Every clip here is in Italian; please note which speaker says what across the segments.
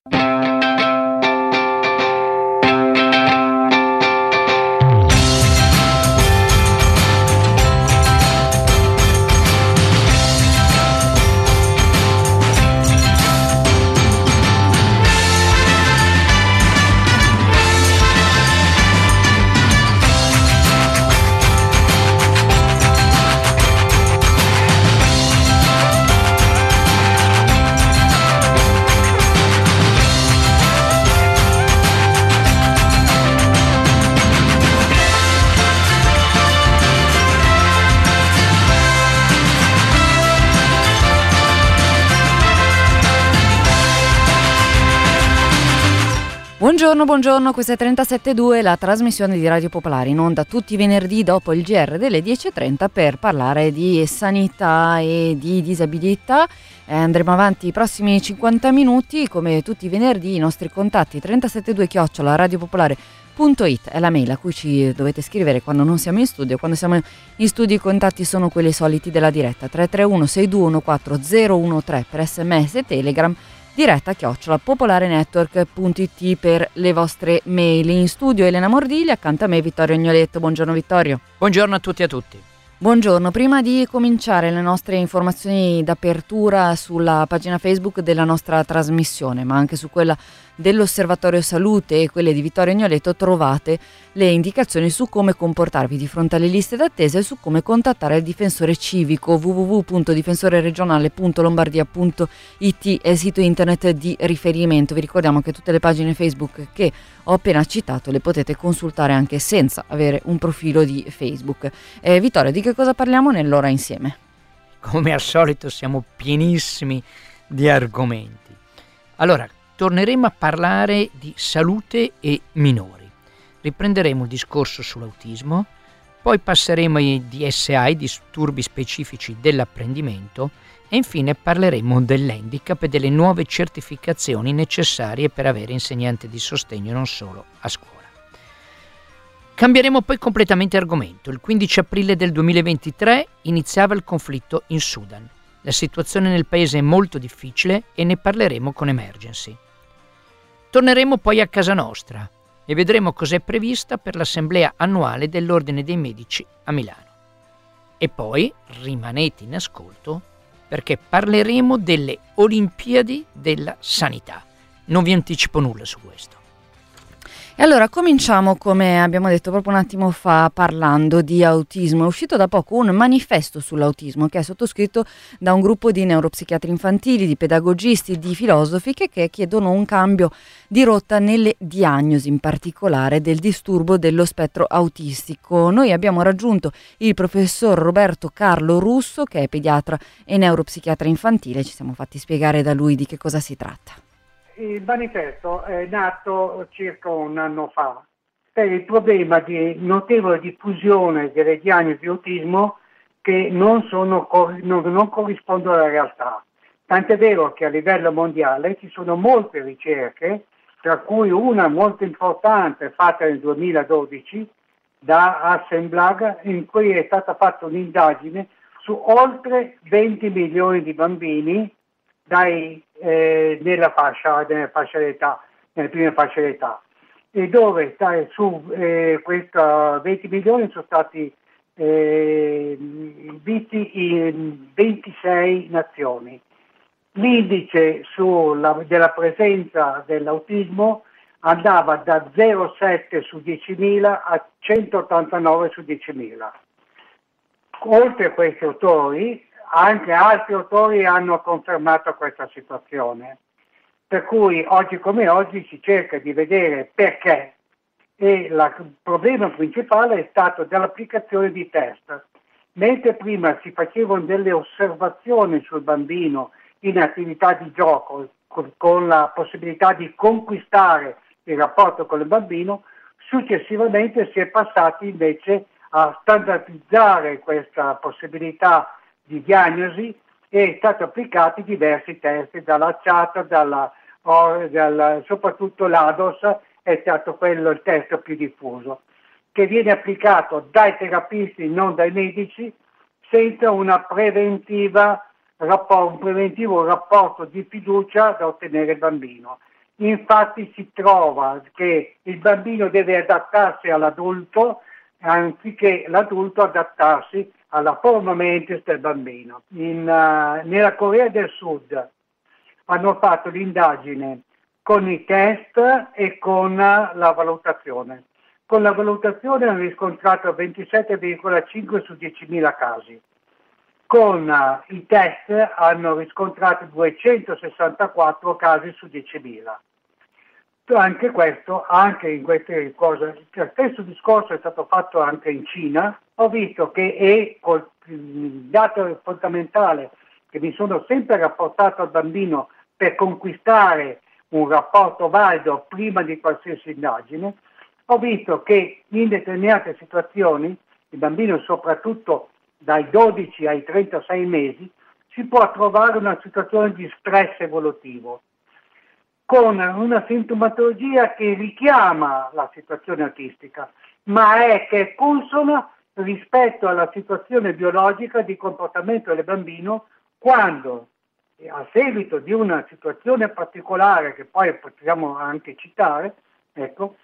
Speaker 1: Buongiorno, questa è 37.2, la trasmissione di Radio Popolare, in onda tutti i venerdì dopo il GR delle 10.30 per parlare di sanità e di disabilità. Andremo avanti i prossimi 50 minuti, come tutti i venerdì. I nostri contatti 372@radiopopolare.it è la mail a cui ci dovete scrivere quando non siamo in studio. Quando siamo in studio i contatti sono quelli soliti della diretta: 331 6214 013 per SMS e Telegram, diretta @popolarenetwork.it per le vostre mail. In studio Elena Mordili, accanto a me Vittorio Agnoletto. Buongiorno Vittorio.
Speaker 2: Buongiorno a tutti e a tutti.
Speaker 1: Buongiorno, prima di cominciare le nostre informazioni d'apertura sulla pagina Facebook della nostra trasmissione, ma anche su quella dell'Osservatorio Salute e quelle di Vittorio Agnoletto, trovate le indicazioni su come comportarvi di fronte alle liste d'attesa e su come contattare il difensore civico. www.difensoreregionale.lombardia.it è il sito internet di riferimento. Vi ricordiamo che tutte le pagine Facebook che ho appena citato le potete consultare anche senza avere un profilo di Facebook. Vittorio, di che cosa parliamo nell'ora insieme?
Speaker 2: Come al solito siamo pienissimi di argomenti. Allora, torneremo a parlare di salute e minori. Riprenderemo il discorso sull'autismo, poi passeremo ai DSI, disturbi specifici dell'apprendimento, e infine parleremo dell'handicap e delle nuove certificazioni necessarie per avere insegnanti di sostegno non solo a scuola. Cambieremo poi completamente argomento. Il 15 aprile del 2023 iniziava il conflitto in Sudan. La situazione nel paese è molto difficile e ne parleremo con Emergency. Torneremo poi a casa nostra e vedremo cos'è prevista per l'assemblea annuale dell'Ordine dei Medici a Milano. E poi rimanete in ascolto perché parleremo delle Olimpiadi della Sanità. Non vi anticipo nulla su questo.
Speaker 1: E allora cominciamo, come abbiamo detto proprio un attimo fa, parlando di autismo. È uscito da poco un manifesto sull'autismo che è sottoscritto da un gruppo di neuropsichiatri infantili, di pedagogisti, di filosofi che chiedono un cambio di rotta nelle diagnosi, in particolare del disturbo dello spettro autistico. Noi abbiamo raggiunto il professor Roberto Carlo Russo, che è pediatra e neuropsichiatra infantile. Ci siamo fatti spiegare da lui di che cosa si tratta.
Speaker 3: Il manifesto è nato circa un anno fa per il problema di notevole diffusione delle diagnosi di autismo che non corrispondono alla realtà. Tant'è vero che a livello mondiale ci sono molte ricerche, tra cui una molto importante fatta nel 2012 da Assemblag, in cui è stata fatta un'indagine su oltre 20 milioni di bambini nella prima fascia d'età, e dove su questi 20 milioni sono stati visti in 26 nazioni. L'indice della presenza dell'autismo andava da 0,7 su 10.000 a 189 su 10.000. Oltre a questi autori, anche altri autori hanno confermato questa situazione, per cui oggi come oggi si cerca di vedere perché, e il problema principale è stato dell'applicazione di test. Mentre prima si facevano delle osservazioni sul bambino in attività di gioco con la possibilità di conquistare il rapporto con il bambino, successivamente si è passati invece a standardizzare questa possibilità di diagnosi e è stato applicati diversi test, dalla CHAT, soprattutto l'ADOS è stato quello il test più diffuso, che viene applicato dai terapisti, non dai medici, senza un preventivo rapporto di fiducia da ottenere il bambino. Infatti si trova che il bambino deve adattarsi all'adulto anziché l'adulto adattarsi alla forma mentis del bambino. Nella Corea del Sud hanno fatto l'indagine con i test e con la valutazione. Con la valutazione hanno riscontrato 27,5 su 10.000 casi. Con i test hanno riscontrato 264 casi su 10.000. Anche questo, anche in queste cose, lo stesso discorso è stato fatto anche in Cina. Ho visto che il dato fondamentale che mi sono sempre rapportato al bambino per conquistare un rapporto valido prima di qualsiasi indagine, ho visto che in determinate situazioni, il bambino soprattutto dai 12 ai 36 mesi, si può trovare una situazione di stress evolutivo, con una sintomatologia che richiama la situazione autistica, ma che è consona rispetto alla situazione biologica di comportamento del bambino quando, a seguito di una situazione particolare che poi potremo anche citare, ecco,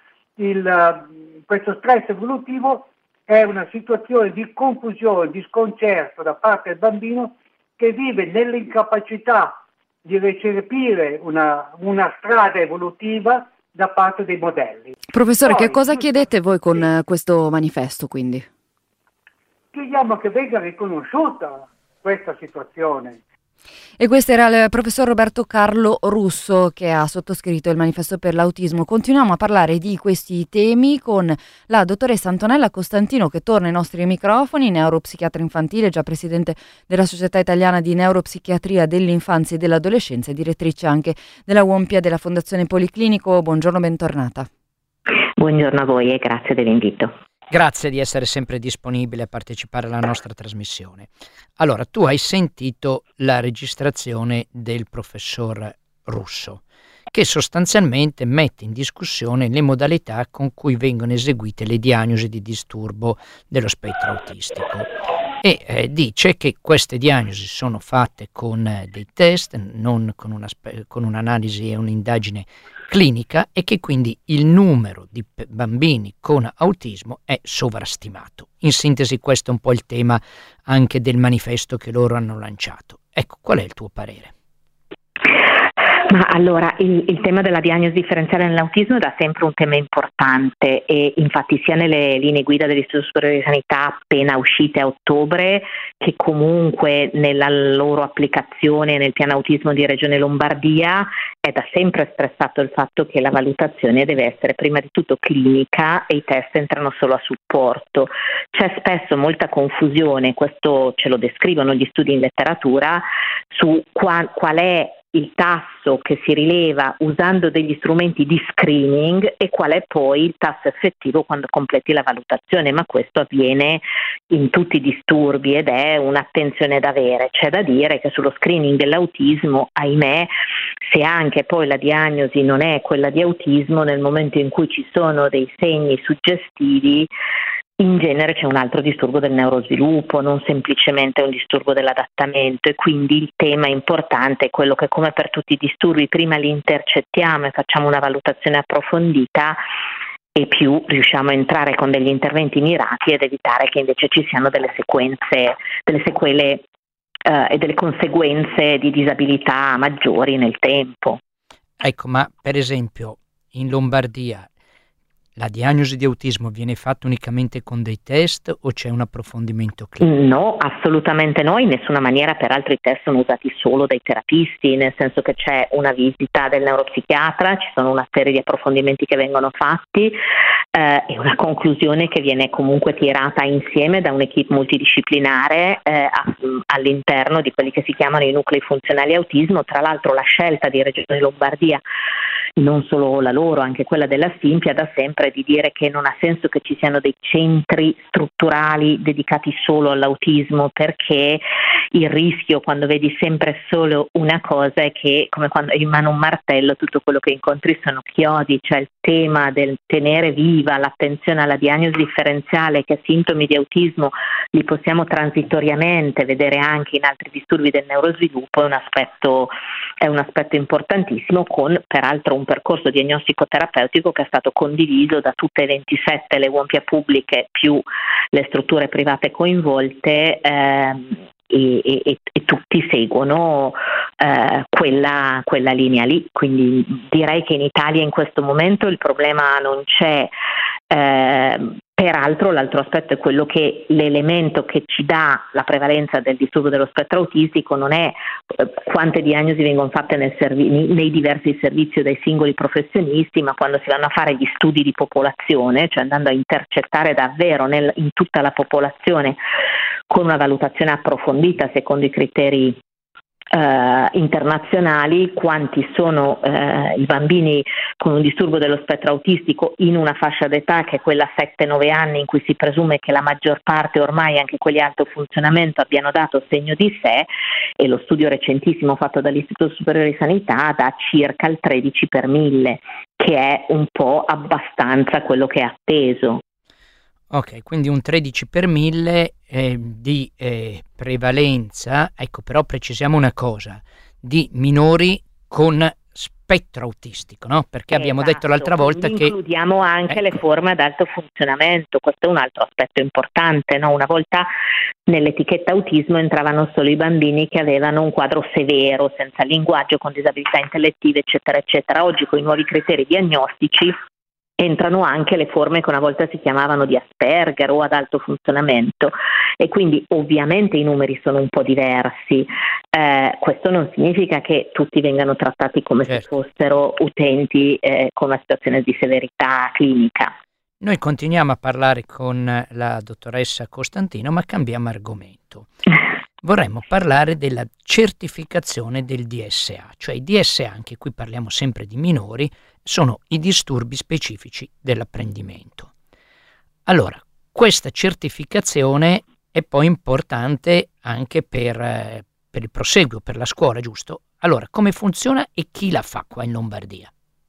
Speaker 3: questo stress evolutivo è una situazione di confusione, di sconcerto da parte del bambino che vive nell'incapacità di recepire una strada evolutiva da parte dei modelli.
Speaker 1: Professore,
Speaker 3: Poi,
Speaker 1: che cosa chiedete voi con questo manifesto, quindi?
Speaker 3: Chiediamo che venga riconosciuta questa situazione.
Speaker 1: E questo era il professor Roberto Carlo Russo che ha sottoscritto il manifesto per l'autismo. Continuiamo a parlare di questi temi con la dottoressa Antonella Costantino, che torna ai nostri microfoni, neuropsichiatra infantile, già presidente della Società Italiana di Neuropsichiatria dell'Infanzia e dell'Adolescenza e direttrice anche della UOMPIA della Fondazione Policlinico. Buongiorno, bentornata.
Speaker 4: Buongiorno a voi e grazie dell'invito.
Speaker 2: Grazie di essere sempre disponibile a partecipare alla nostra trasmissione. Allora, tu hai sentito la registrazione del professor Russo, che sostanzialmente mette in discussione le modalità con cui vengono eseguite le diagnosi di disturbo dello spettro autistico e dice che queste diagnosi sono fatte con dei test, non con un'analisi e un'indagine clinica, e che quindi il numero di bambini con autismo è sovrastimato. In sintesi, questo è un po' il tema anche del manifesto che loro hanno lanciato. Ecco, qual è il tuo parere?
Speaker 4: Ma allora, il tema della diagnosi differenziale nell'autismo è da sempre un tema importante e infatti sia nelle linee guida dell'Istituto Superiore di Sanità appena uscite a ottobre che comunque nella loro applicazione nel piano autismo di Regione Lombardia è da sempre espressato il fatto che la valutazione deve essere prima di tutto clinica e i test entrano solo a supporto. C'è spesso molta confusione, questo ce lo descrivono gli studi in letteratura, su qual è il tasso che si rileva usando degli strumenti di screening e qual è poi il tasso effettivo quando completi la valutazione, ma questo avviene in tutti i disturbi ed è un'attenzione da avere. C'è da dire che sullo screening dell'autismo, ahimè, se anche poi la diagnosi non è quella di autismo, nel momento in cui ci sono dei segni suggestivi, in genere c'è un altro disturbo del neurosviluppo, non semplicemente un disturbo dell'adattamento, e quindi il tema importante è quello che, come per tutti i disturbi, prima li intercettiamo e facciamo una valutazione approfondita e più riusciamo a entrare con degli interventi mirati ed evitare che invece ci siano delle sequele e delle conseguenze di disabilità maggiori nel tempo.
Speaker 2: Ecco, ma per esempio in Lombardia la diagnosi di autismo viene fatta unicamente con dei test o c'è un approfondimento clinico?
Speaker 4: No, assolutamente no, in nessuna maniera. Peraltro i test sono usati solo dai terapisti, nel senso che c'è una visita del neuropsichiatra, ci sono una serie di approfondimenti che vengono fatti e una conclusione che viene comunque tirata insieme da un'equipe multidisciplinare all'interno di quelli che si chiamano i nuclei funzionali autismo. Tra l'altro la scelta di Regione Lombardia, non solo la loro, anche quella della Simpia, da sempre di dire che non ha senso che ci siano dei centri strutturali dedicati solo all'autismo, perché il rischio quando vedi sempre solo una cosa è che, come quando hai in mano un martello, tutto quello che incontri sono chiodi. Cioè il tema del tenere viva l'attenzione alla diagnosi differenziale, che sintomi di autismo li possiamo transitoriamente vedere anche in altri disturbi del neurosviluppo, è un aspetto è un aspetto importantissimo, con peraltro un percorso diagnostico terapeutico che è stato condiviso da tutte e 27 le UOMPIA pubbliche più le strutture private coinvolte, e tutti seguono quella linea lì. Quindi direi che in Italia in questo momento il problema non c'è. Peraltro l'altro aspetto è quello che l'elemento che ci dà la prevalenza del disturbo dello spettro autistico non è quante diagnosi vengono fatte nei diversi servizi dai singoli professionisti, ma quando si vanno a fare gli studi di popolazione, cioè andando a intercettare davvero in tutta la popolazione con una valutazione approfondita secondo i criteri internazionali, quanti sono i bambini con un disturbo dello spettro autistico in una fascia d'età che è quella 7-9 anni, in cui si presume che la maggior parte, ormai anche quelli a alto funzionamento, abbiano dato segno di sé, e lo studio recentissimo fatto dall'Istituto Superiore di Sanità dà circa il 13 per 1000, che è un po' abbastanza quello che è atteso.
Speaker 2: Ok, quindi un 13 per 1000 di prevalenza, ecco, però precisiamo una cosa, di minori con spettro autistico, no? Perché abbiamo detto l'altra volta che
Speaker 4: includiamo anche le forme ad alto funzionamento. Questo è un altro aspetto importante, no? Una volta nell'etichetta autismo entravano solo i bambini che avevano un quadro severo, senza linguaggio, con disabilità intellettive, eccetera, eccetera. Oggi con i nuovi criteri diagnostici entrano anche le forme che una volta si chiamavano di Asperger o ad alto funzionamento, e quindi ovviamente i numeri sono un po' diversi. Questo non significa che tutti vengano trattati come se fossero utenti con una situazione di severità clinica.
Speaker 2: Noi continuiamo a parlare con la dottoressa Costantino, ma cambiamo argomento. Vorremmo parlare della certificazione del DSA, cioè i DSA, anche qui parliamo sempre di minori, sono i disturbi specifici dell'apprendimento. Allora, questa certificazione è poi importante anche per il proseguo, per la scuola, giusto? Allora, come funziona e chi la fa qua in Lombardia?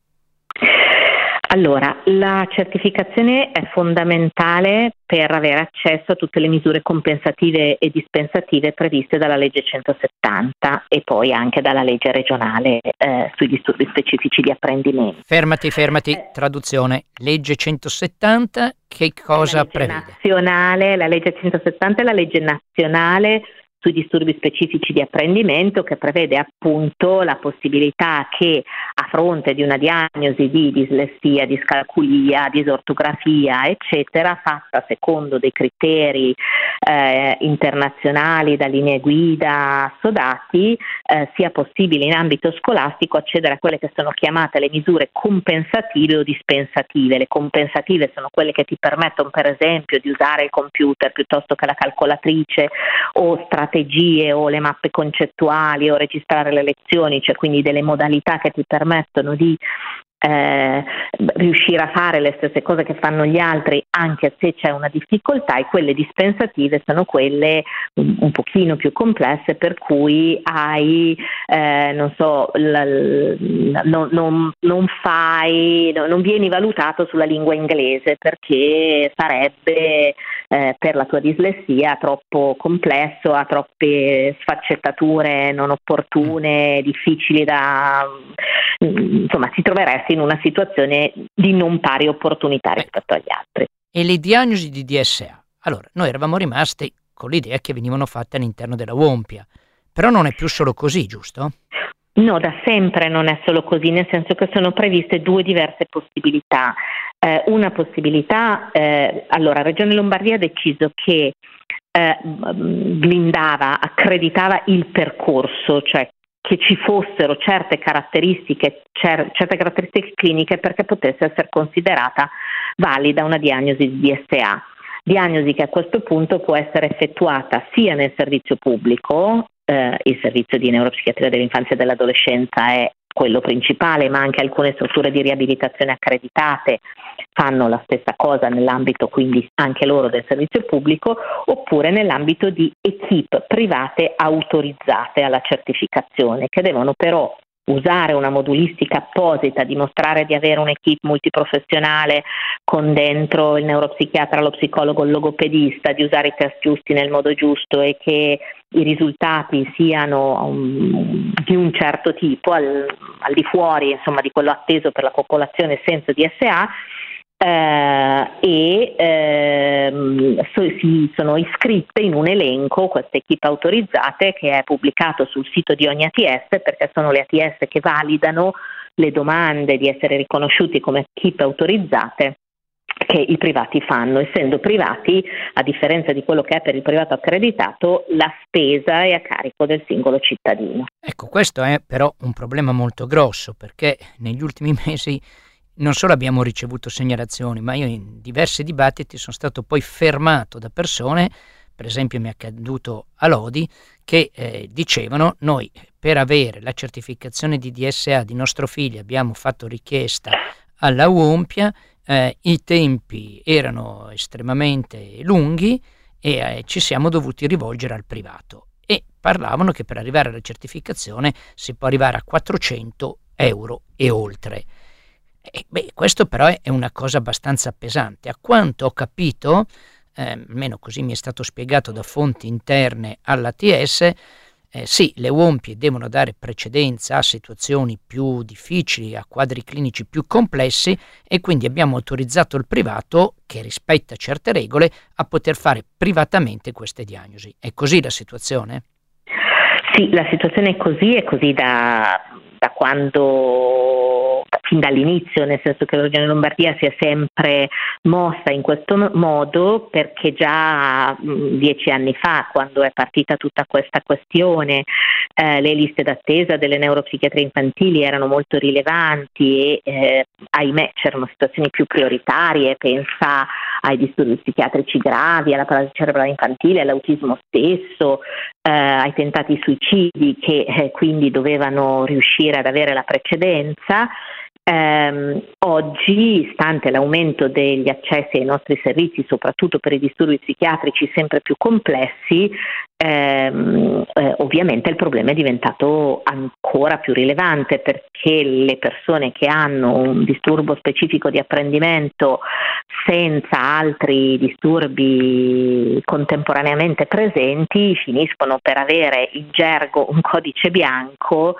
Speaker 4: Allora, la certificazione è fondamentale per avere accesso a tutte le misure compensative e dispensative previste dalla legge 170 e poi anche dalla legge regionale sui disturbi specifici di apprendimento.
Speaker 2: Fermati, traduzione. Legge 170 che cosa prevede?
Speaker 4: La legge 170 è la legge nazionale sui disturbi specifici di apprendimento, che prevede appunto la possibilità che a fronte di una diagnosi di dislessia, discalculia, disortografia, eccetera, fatta secondo dei criteri internazionali, da linee guida assodati, sia possibile in ambito scolastico accedere a quelle che sono chiamate le misure compensative o dispensative. Le compensative sono quelle che ti permettono, per esempio, di usare il computer piuttosto che la calcolatrice, o strategie o le mappe concettuali, o registrare le lezioni, cioè quindi delle modalità che ti permettono di riuscire a fare le stesse cose che fanno gli altri anche se c'è una difficoltà, e quelle dispensative sono quelle un pochino più complesse, per cui hai non vieni valutato sulla lingua inglese perché sarebbe per la tua dislessia troppo complesso, ha troppe sfaccettature non opportune, difficili da insomma ti troveresti in una situazione di non pari opportunità rispetto agli altri.
Speaker 2: E le diagnosi di DSA? Allora, noi eravamo rimasti con l'idea che venivano fatte all'interno della UOMPIA, però non è più solo così, giusto?
Speaker 4: No, da sempre non è solo così, nel senso che sono previste due diverse possibilità. Una possibilità, allora Regione Lombardia ha deciso che accreditava il percorso, cioè che ci fossero certe caratteristiche cliniche perché potesse essere considerata valida una diagnosi di DSA. Diagnosi che a questo punto può essere effettuata sia nel servizio pubblico, il servizio di neuropsichiatria dell'infanzia e dell'adolescenza è quello principale, ma anche alcune strutture di riabilitazione accreditate fanno la stessa cosa nell'ambito quindi anche loro del servizio pubblico, oppure nell'ambito di equip private autorizzate alla certificazione, che devono però usare una modulistica apposita, dimostrare di avere un'equipe multiprofessionale con dentro il neuropsichiatra, lo psicologo, il logopedista, di usare i test giusti nel modo giusto e che i risultati siano di un certo tipo, al di fuori insomma di quello atteso per la popolazione senza DSA, si sono iscritte in un elenco queste equip autorizzate che è pubblicato sul sito di ogni ATS, perché sono le ATS che validano le domande di essere riconosciuti come equip autorizzate che i privati fanno. Essendo privati, a differenza di quello che è per il privato accreditato, la spesa è a carico del singolo cittadino.
Speaker 2: Ecco, questo è però un problema molto grosso, perché negli ultimi mesi non solo abbiamo ricevuto segnalazioni, ma io in diversi dibattiti sono stato poi fermato da persone, per esempio mi è accaduto a Lodi, che dicevano: noi per avere la certificazione di DSA di nostro figlio abbiamo fatto richiesta alla UOMPIA, i tempi erano estremamente lunghi e ci siamo dovuti rivolgere al privato, e parlavano che per arrivare alla certificazione si può arrivare a 400 euro e oltre. Questo però è una cosa abbastanza pesante. A quanto ho capito, almeno così mi è stato spiegato da fonti interne all'ATS, sì, le UOMPI devono dare precedenza a situazioni più difficili, a quadri clinici più complessi, e quindi abbiamo autorizzato il privato, che rispetta certe regole, a poter fare privatamente queste diagnosi. È così la situazione?
Speaker 4: Sì, la situazione è così da quando, fin dall'inizio, nel senso che la Regione Lombardia si è sempre mossa in questo modo, perché già 10 anni fa, quando è partita tutta questa questione, le liste d'attesa delle neuropsichiatrie infantili erano molto rilevanti e ahimè c'erano situazioni più prioritarie, pensa ai disturbi psichiatrici gravi, alla paralisi cerebrale infantile, all'autismo stesso, ai tentati suicidi che quindi dovevano riuscire ad avere la precedenza. Oggi, stante l'aumento degli accessi ai nostri servizi, soprattutto per i disturbi psichiatrici sempre più complessi, ovviamente il problema è diventato ancora più rilevante, perché le persone che hanno un disturbo specifico di apprendimento senza altri disturbi contemporaneamente presenti finiscono per avere in gergo un codice bianco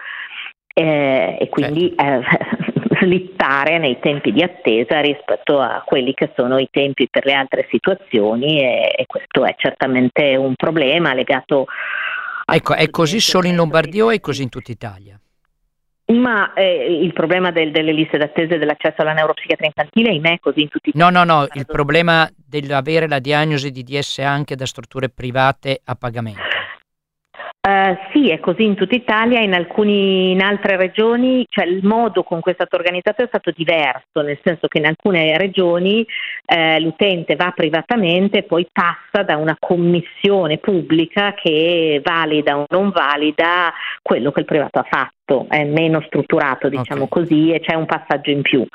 Speaker 4: e quindi slittare nei tempi di attesa rispetto a quelli che sono i tempi per le altre situazioni, e questo è certamente un problema legato a...
Speaker 2: Ecco, è così solo in Lombardia o è così in tutta Italia?
Speaker 4: Ma il problema delle liste d'attesa e dell'accesso alla neuropsichiatria infantile, ahimè, è così in tutti i Italia.
Speaker 2: No, il problema dell'avere la diagnosi di DSA anche da strutture private a pagamento.
Speaker 4: Sì, è così in tutta Italia. In altre regioni, cioè il modo con cui è stato organizzato è stato diverso, nel senso che in alcune regioni l'utente va privatamente e poi passa da una commissione pubblica che valida o non valida quello che il privato ha fatto. È meno strutturato, diciamo così, e c'è un passaggio in più,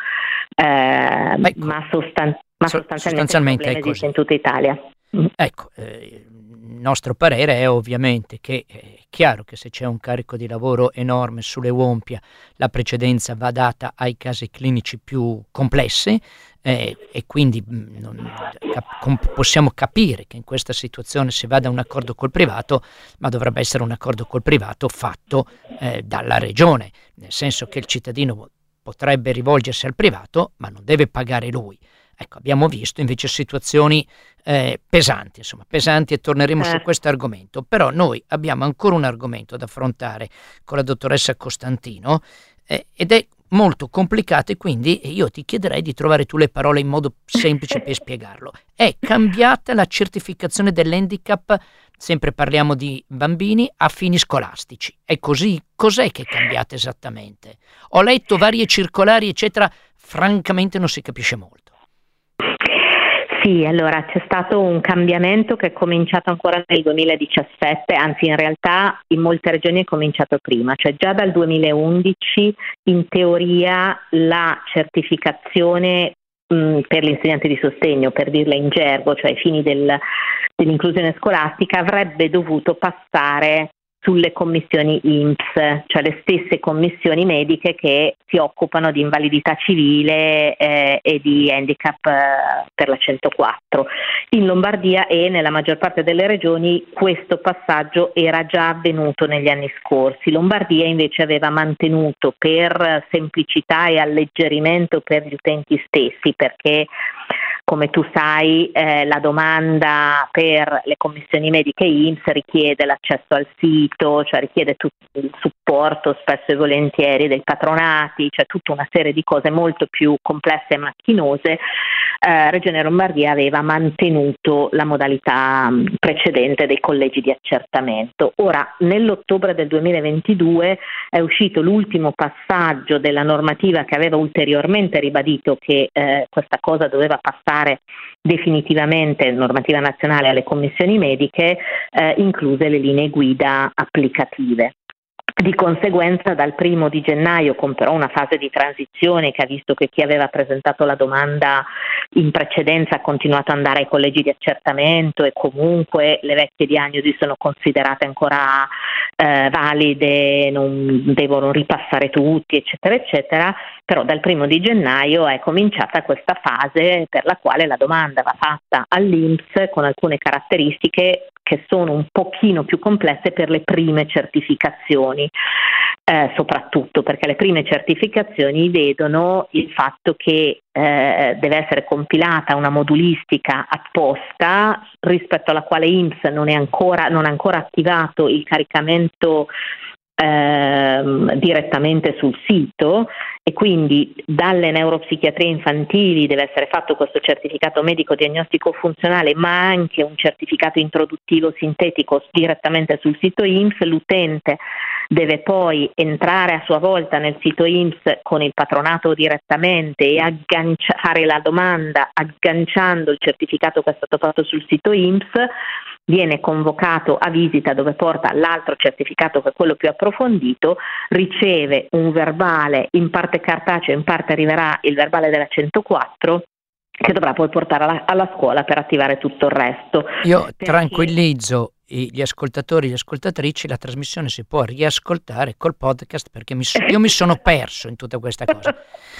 Speaker 2: ecco,
Speaker 4: ma sostanzialmente
Speaker 2: è così
Speaker 4: esiste in tutta Italia.
Speaker 2: Ecco, il nostro parere è ovviamente che è chiaro che se c'è un carico di lavoro enorme sulle UOMPIA, la precedenza va data ai casi clinici più complessi, e quindi possiamo capire che in questa situazione si vada a un accordo col privato, ma dovrebbe essere un accordo col privato fatto dalla regione, nel senso che il cittadino potrebbe rivolgersi al privato ma non deve pagare lui. Ecco, abbiamo visto invece situazioni pesanti, e torneremo su questo argomento, però noi abbiamo ancora un argomento da affrontare con la dottoressa Costantino ed è molto complicato, e quindi io ti chiederei di trovare tu le parole in modo semplice per spiegarlo. È cambiata la certificazione dell'handicap, sempre parliamo di bambini, a fini scolastici. È così? Cos'è che è cambiata esattamente? Ho letto varie circolari, eccetera, francamente non si capisce molto.
Speaker 4: Sì, allora c'è stato un cambiamento che è cominciato ancora nel 2017, anzi in realtà in molte regioni è cominciato prima, cioè già dal 2011 in teoria la certificazione per l'insegnante di sostegno, per dirla in gergo, cioè ai fini dell'inclusione scolastica, avrebbe dovuto passare sulle commissioni INPS, cioè le stesse commissioni mediche che si occupano di invalidità civile e di handicap per la 104. In Lombardia e nella maggior parte delle regioni questo passaggio era già avvenuto negli anni scorsi. Lombardia invece aveva mantenuto, per semplicità e alleggerimento per gli utenti stessi, perché come tu sai la domanda per le commissioni mediche INPS richiede l'accesso al sito, cioè richiede tutto il supporto spesso e volentieri dei patronati, cioè tutta una serie di cose molto più complesse e macchinose. Regione Lombardia aveva mantenuto la modalità precedente dei collegi di accertamento. Ora, nell'ottobre del 2022 è uscito l'ultimo passaggio della normativa che aveva ulteriormente ribadito che questa cosa doveva passare definitivamente, normativa nazionale, alle commissioni mediche, incluse le linee guida applicative. Di conseguenza dal 1° di gennaio, con però una fase di transizione che ha visto che chi aveva presentato la domanda in precedenza ha continuato ad andare ai collegi di accertamento e comunque le vecchie diagnosi sono considerate ancora valide, non devono ripassare tutti, eccetera, eccetera, però dal 1° di gennaio è cominciata questa fase per la quale la domanda va fatta all'INPS con alcune caratteristiche che sono un pochino più complesse per le prime certificazioni, soprattutto perché le prime certificazioni vedono il fatto che deve essere compilata una modulistica apposta rispetto alla quale INPS non ha ancora attivato il caricamento direttamente sul sito, e quindi dalle neuropsichiatrie infantili deve essere fatto questo certificato medico diagnostico funzionale, ma anche un certificato introduttivo sintetico direttamente sul sito INPS. L'utente deve poi entrare a sua volta nel sito INPS con il patronato direttamente e fare la domanda agganciando il certificato che è stato fatto sul sito INPS. Viene convocato a visita dove porta l'altro certificato che è quello più approfondito, riceve un verbale in parte cartaceo, in parte arriverà il verbale della 104 che dovrà poi portare alla scuola per attivare tutto il resto.
Speaker 2: Io tranquillizzo gli ascoltatori e le ascoltatrici, la trasmissione si può riascoltare col podcast perché io mi sono perso in tutta questa cosa.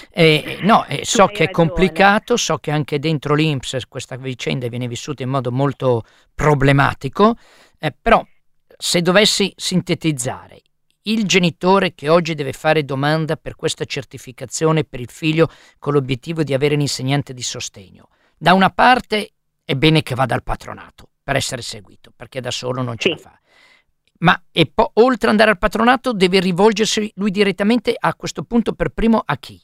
Speaker 2: So che è complicato, so che anche dentro l'INPS questa vicenda viene vissuta in modo molto problematico, però se dovessi sintetizzare, il genitore che oggi deve fare domanda per questa certificazione per il figlio con l'obiettivo di avere un insegnante di sostegno, da una parte è bene che vada al patronato per essere seguito, perché da solo non ce la fa. Ma oltre ad andare al patronato deve rivolgersi lui direttamente a questo punto per primo a chi?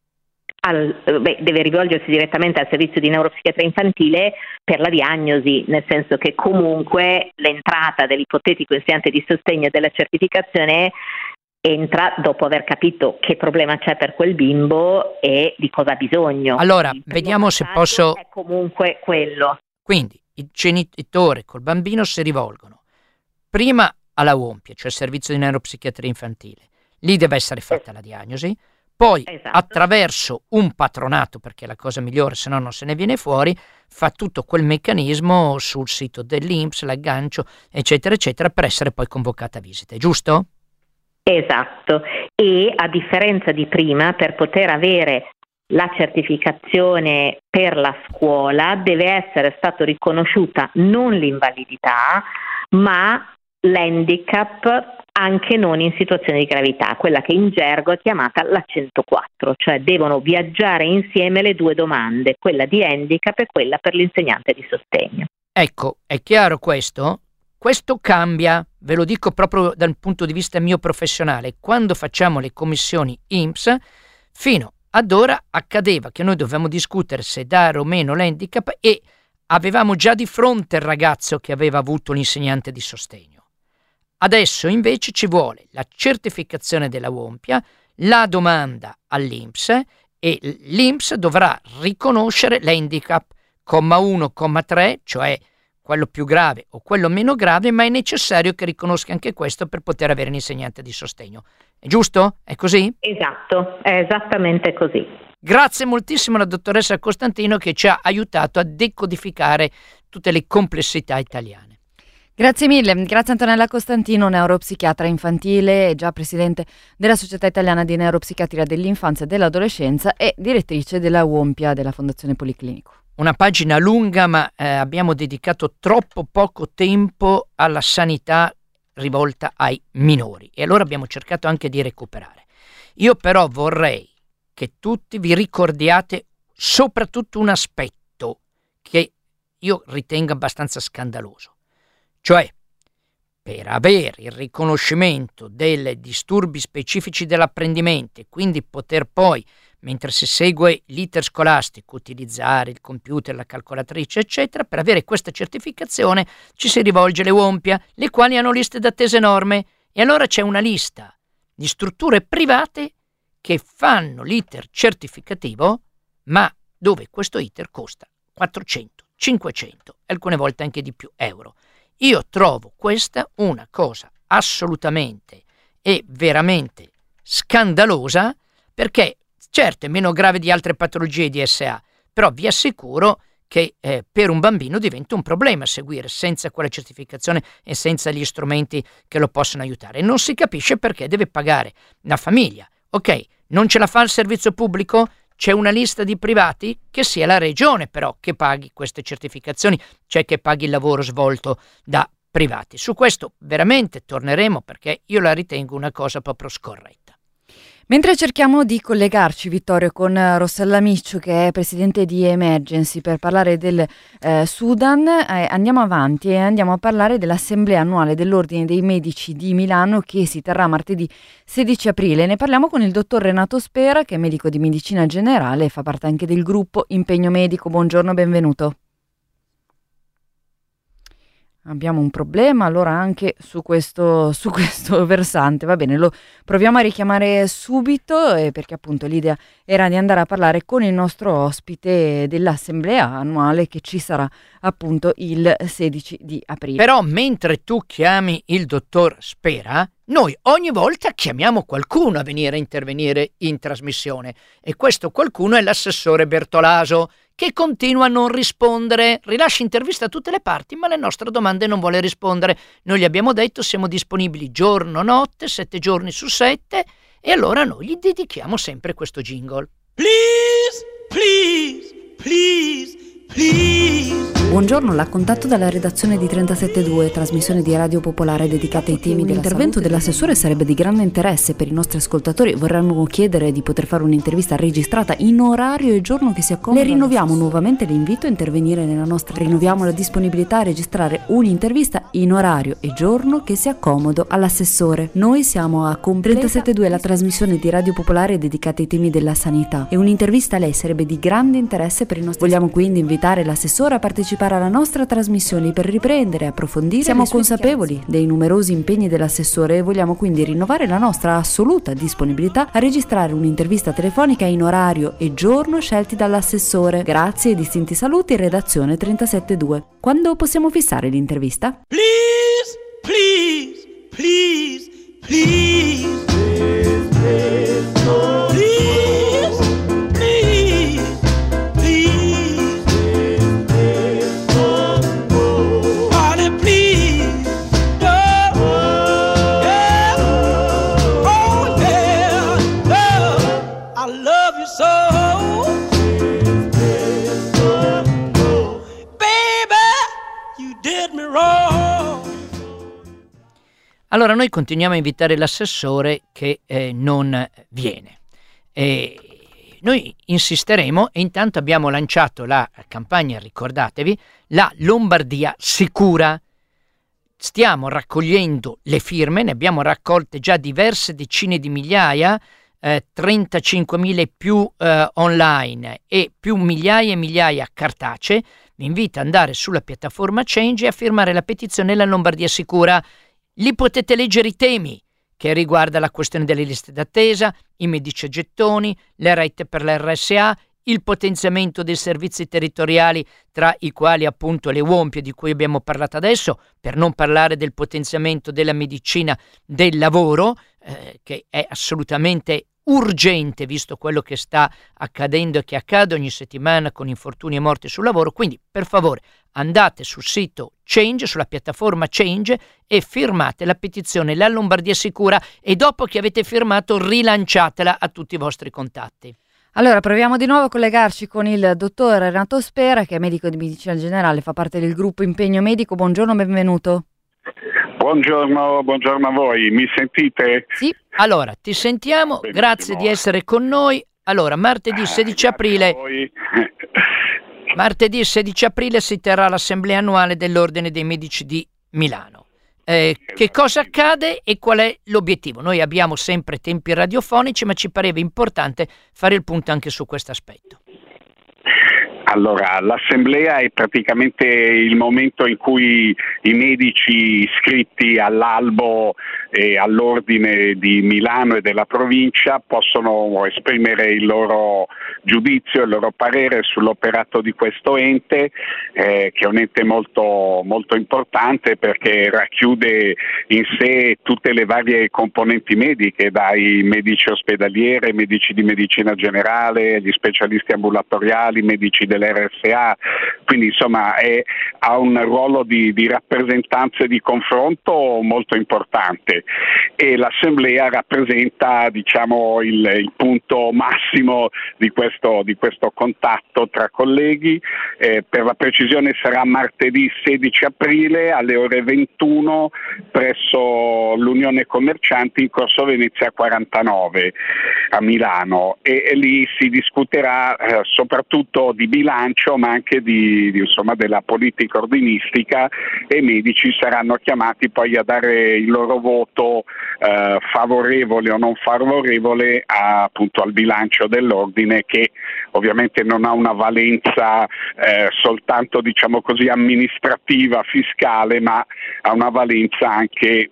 Speaker 4: Deve rivolgersi direttamente al servizio di neuropsichiatria infantile per la diagnosi, nel senso che comunque l'entrata dell'ipotetico insegnante di sostegno e della certificazione entra dopo aver capito che problema c'è per quel bimbo e di cosa ha bisogno.
Speaker 2: Allora, vediamo se posso...
Speaker 4: È comunque quello.
Speaker 2: Quindi il genitore col bambino si rivolgono prima alla UOMPI, cioè il servizio di neuropsichiatria infantile. Lì deve essere fatta la diagnosi, poi attraverso un patronato, perché è la cosa migliore, se no non se ne viene fuori, fa tutto quel meccanismo sul sito dell'INPS, l'aggancio, eccetera, eccetera, per essere poi convocata a visite, giusto?
Speaker 4: Esatto, e a differenza di prima, per poter avere la certificazione per la scuola deve essere stato riconosciuta non l'invalidità, ma l'handicap anche non in situazioni di gravità, quella che in gergo è chiamata la 104, cioè devono viaggiare insieme le due domande, quella di handicap e quella per l'insegnante di sostegno.
Speaker 2: Ecco, è chiaro questo? Questo cambia, ve lo dico proprio dal punto di vista mio professionale, quando facciamo le commissioni INPS, fino ad ora accadeva che noi dovevamo discutere se dare o meno l'handicap e avevamo già di fronte il ragazzo che aveva avuto l'insegnante di sostegno. Adesso invece ci vuole la certificazione della UOMPIA, la domanda all'INPS e l'INPS dovrà riconoscere l'handicap, comma 1, comma 3, cioè quello più grave o quello meno grave, ma è necessario che riconosca anche questo per poter avere un insegnante di sostegno. È giusto? È così?
Speaker 4: Esatto, è esattamente così.
Speaker 2: Grazie moltissimo alla dottoressa Costantino che ci ha aiutato a decodificare tutte le complessità italiane.
Speaker 1: Grazie mille, grazie Antonella Costantino, neuropsichiatra infantile e già presidente della Società Italiana di Neuropsichiatria dell'Infanzia e dell'Adolescenza e direttrice della UOMPIA della Fondazione Policlinico.
Speaker 2: Una pagina lunga, ma abbiamo dedicato troppo poco tempo alla sanità rivolta ai minori e allora abbiamo cercato anche di recuperare. Io però vorrei che tutti vi ricordiate soprattutto un aspetto che io ritengo abbastanza scandaloso, cioè per avere il riconoscimento dei disturbi specifici dell'apprendimento e quindi poter poi, mentre si segue l'iter scolastico, utilizzare il computer, la calcolatrice, eccetera, per avere questa certificazione ci si rivolge alle UOMPIA, le quali hanno liste d'attesa enorme, e allora c'è una lista di strutture private che fanno l'iter certificativo, ma dove questo iter costa 400, 500 e alcune volte anche di più euro. Io trovo questa una cosa assolutamente e veramente scandalosa, perché certo è meno grave di altre patologie di SA, però vi assicuro che per un bambino diventa un problema seguire senza quella certificazione e senza gli strumenti che lo possono aiutare. E non si capisce perché deve pagare la famiglia. Ok, non ce la fa il servizio pubblico? C'è una lista di privati, che sia la regione però che paghi queste certificazioni, cioè che paghi il lavoro svolto da privati. Su questo veramente torneremo, perché io la ritengo una cosa proprio scorretta.
Speaker 1: Mentre cerchiamo di collegarci, Vittorio, con Rossella Miccio, che è presidente di Emergency, per parlare del Sudan, andiamo avanti e andiamo a parlare dell'assemblea annuale dell'Ordine dei Medici di Milano, che si terrà martedì 16 aprile. Ne parliamo con il dottor Renato Spera, che è medico di medicina generale e fa parte anche del gruppo Impegno Medico. Buongiorno, benvenuto. Abbiamo un problema allora anche su questo versante. Va bene, lo proviamo a richiamare subito, perché appunto l'idea era di andare a parlare con il nostro ospite dell'assemblea annuale che ci sarà appunto il 16 di aprile.
Speaker 2: Però mentre tu chiami il dottor Spera, noi ogni volta chiamiamo qualcuno a venire a intervenire in trasmissione, e questo qualcuno è l'assessore Bertolaso, che continua a non rispondere. Rilascia intervista a tutte le parti, ma alle nostre domande non vuole rispondere. Noi gli abbiamo detto siamo disponibili giorno, notte, 7 giorni su 7, e allora noi gli dedichiamo sempre questo jingle.
Speaker 5: Please, please, please, please.
Speaker 6: Buongiorno, la contatto dalla redazione di 37.2, trasmissione di Radio Popolare dedicata ai temi dell'intervento dell'assessore sarebbe di grande interesse per i nostri ascoltatori. Vorremmo chiedere di poter fare un'intervista registrata in orario e giorno che si accomoda. Le rinnoviamo nuovamente l'invito a intervenire nella nostra. Rinnoviamo la disponibilità a registrare un'intervista in orario e giorno che sia comodo all'assessore. Noi siamo a 37.2, la trasmissione di Radio Popolare dedicata ai temi della sanità, e un'intervista a lei sarebbe di grande interesse per i nostri. Vogliamo quindi invitare l'assessore a partecipare alla nostra trasmissione per riprendere e approfondire. Siamo consapevoli dei numerosi impegni dell'assessore e vogliamo quindi rinnovare la nostra assoluta disponibilità a registrare un'intervista telefonica in orario e giorno scelti dall'assessore. Grazie e distinti saluti, redazione 37.2. Quando possiamo fissare l'intervista?
Speaker 5: Please, please, please, please.
Speaker 2: Allora noi continuiamo a invitare l'assessore che non viene. Noi insisteremo, e intanto abbiamo lanciato la campagna, ricordatevi, la Lombardia Sicura. Stiamo raccogliendo le firme, ne abbiamo raccolte già diverse decine di migliaia, 35.000 più online e più migliaia e migliaia cartacee. Vi invito ad andare sulla piattaforma Change e a firmare la petizione La Lombardia Sicura. Lì potete leggere i temi che riguarda la questione delle liste d'attesa, i medici a gettoni, le rette per la RSA, il potenziamento dei servizi territoriali, tra i quali appunto le UOMPIA di cui abbiamo parlato adesso, per non parlare del potenziamento della medicina del lavoro, che è assolutamente urgente, visto quello che sta accadendo e che accade ogni settimana con infortuni e morti sul lavoro. Quindi, per favore, andate sul sito Change, sulla piattaforma Change, e firmate la petizione La Lombardia Sicura, e dopo che avete firmato rilanciatela a tutti i vostri contatti.
Speaker 1: Allora, proviamo di nuovo a collegarci con il dottor Renato Spera, che è medico di medicina generale, fa parte del gruppo Impegno Medico. Buongiorno, benvenuto.
Speaker 7: Buongiorno a voi, mi sentite?
Speaker 2: Sì, allora, ti sentiamo, benissimo. Grazie di essere con noi. Allora, martedì 16 aprile si terrà l'assemblea annuale dell'Ordine dei Medici di Milano. Che cosa accade e qual è l'obiettivo? Noi abbiamo sempre tempi radiofonici, ma ci pareva importante fare il punto anche su questo aspetto.
Speaker 7: Allora, l'assemblea è praticamente il momento in cui i medici iscritti all'albo e all'ordine di Milano e della provincia possono esprimere il loro giudizio, il loro parere sull'operato di questo ente, che è un ente molto, molto importante perché racchiude in sé tutte le varie componenti mediche, dai medici ospedalieri, medici di medicina generale, gli specialisti ambulatoriali, medici dell'RSA, quindi insomma ha un ruolo di rappresentanza e di confronto molto importante, e l'assemblea rappresenta, diciamo, il punto massimo di questo contatto tra colleghi. Per la precisione sarà martedì 16 aprile alle ore 21 presso l'Unione Commercianti in Corso Venezia 49 a Milano, e lì si discuterà soprattutto di bilancio, ma anche insomma della politica ordinistica, e i medici saranno chiamati poi a dare il loro voto favorevole o non favorevole appunto al bilancio dell'ordine, che ovviamente non ha una valenza soltanto, diciamo così, amministrativa, fiscale, ma ha una valenza anche